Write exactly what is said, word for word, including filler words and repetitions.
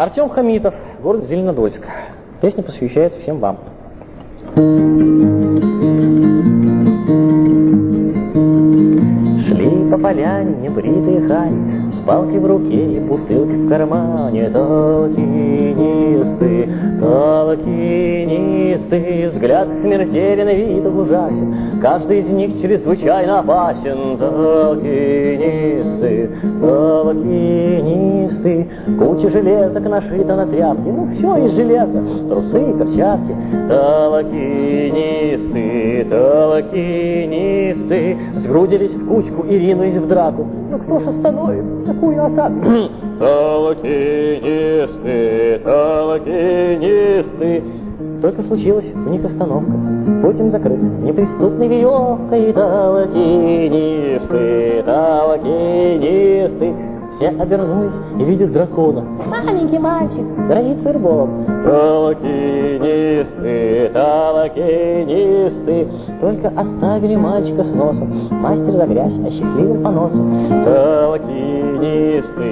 Артем Хамитов, город Зеленодольск. Песня посвящается всем вам. Шли по поляне небритые хани, с палкой в руке и бутылкой в кармане. Толкинисты, толкинисты, взгляд смертельный, вид ужасен, каждый из них чрезвычайно опасен. Толкинисты, толкинисты, куча железок нашита на тряпке, ну все из железа, трусы, перчатки. Толкинисты, толкинисты, сгрудились в кучку и ринулись в драку. Ну кто ж остановит такую атаку? Толкинисты, толкинисты. Только случилась у них остановка. Путь им закрыт неприступной веревкой. Толкинисты, толкинисты. Все обернулись и видят дракона. Маленький мальчик грозит фаерболом. Толкинисты, толкинисты, только оставили мальчика с носом. Мастер загрязь, а счастливым поносом. Толкинисты.